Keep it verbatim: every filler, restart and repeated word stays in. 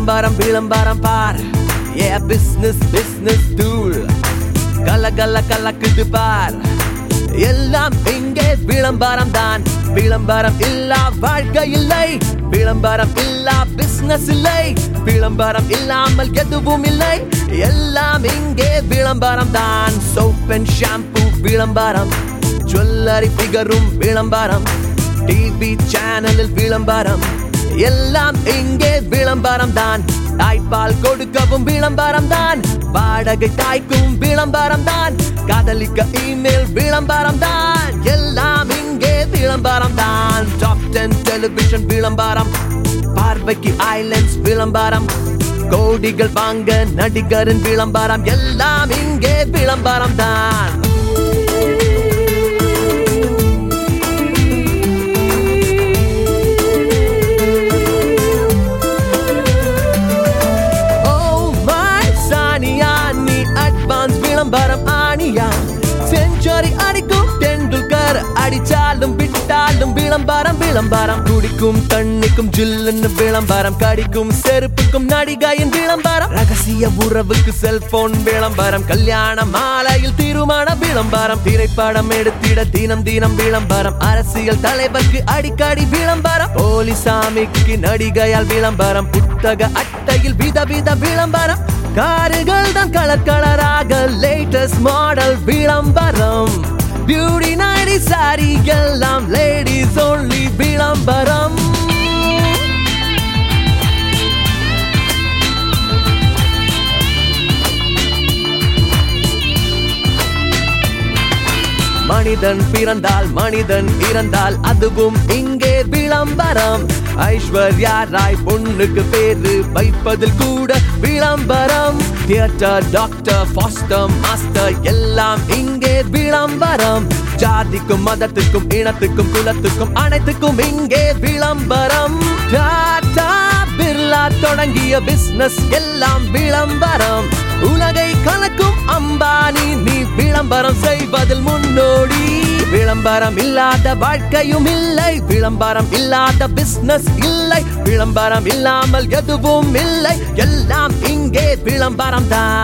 விளம்பரம் விளம்பரம் பார். Yeah, business business tool. கல கல கலக்குது பார். எல்லாம் இங்கே விளம்பரம் தான். விளம்பரம் இல்லா வாழ்க்கை இல்லை. விளம்பரம் இல்லா பிசினஸ் இல்லை. விளம்பரம் இல்லாமல் எதுவும் இல்லை. எல்லாம் இங்கே விளம்பரம் தான். சோப் அண்ட் ஷாம்பு விளம்பரம், ஜுவல்லரி ஃபிகரும் விளம்பரம், டிவி சேனலில் விளம்பரம், எல்லாம் இங்கே விளம்பரம் தான். தாய்ப்பால் கொடுக்கவும் விளம்பரம் தான். வாடகை தாய்க்கும் விளம்பரம் தான். காதலிக்க இமெயில் விளம்பரம் தான். எல்லாம் இங்கே விளம்பரம் தான். டாப் டென் டெலிவிஷன் விளம்பரம், பார்வைக்கு ஐலண்ட்ஸ் விளம்பரம், கோடிகள் வாங்க நடிகரின் விளம்பரம், எல்லாம் இங்கே விளம்பரம் தான். விளம்பரம் ஆணியா, செஞ்சுரி அடிக்கும் டெண்டுல்கர், அடிச்சாலும் விட்டாலும் விளம்பரம் விளம்பரம். குடிக்கும் தண்ணிக்கும் ஜில்லுன்னு விளம்பரம், கடிக்கும் செருப்புக்கும் நடிகையின் விளம்பரம், ரகசிய உறவுக்கு செல்போன் விளம்பரம், கல்யாண மாலையில் திருமண விளம்பரம், திரைப்படம் எடுத்திட தினம் தினம் விளம்பரம், அரசியல் தலைவருக்கு அடிக்கடி விளம்பரம், போலிசாமிக்கு நடிகையால் விளம்பரம், புத்தக அட்டையில் விதவித விளம்பரம், கார்கள் தான் கலர் கலராக லேட்டஸ்ட் மாடல் விளம்பரம், பியூட்டி நைட்டி சாரி எல்லாம் லேடிஸ் ஒன்லி விளம்பரம். மனிதன் பிறந்தால் மனிதன் இறந்தால் அதுவும் இங்கே விளம்பரம். ஐஸ்வர்யா ராய் பொண்ணுக்கு பேரு வைப்பதில் கூட விளம்பரம். தியேட்டர், டாக்டர், ஃபாஸ்டர், மாஸ்டர் எல்லாம் இங்கே விளம்பரம். ஜாதிக்கும் மதத்துக்கும் இனத்துக்கும் குலத்துக்கும் அனைத்துக்கும் இங்கே விளம்பரம். டாடா பிர்லா தொடங்கிய பிசினஸ் எல்லாம் விளம்பரம். உலகை கலக்கும் அம்பானி நீ விளம்பரம் செய்வதில் முன்னோடி. விளம்பரம் இல்லாத வாழ்க்கையும் இல்லை. விளம்பரம் இல்லாத பிசினஸ் இல்லை. விளம்பரம் இல்லாமல் எதுவும் இல்லை. எல்லாம் இங்கே விளம்பரம் தான்.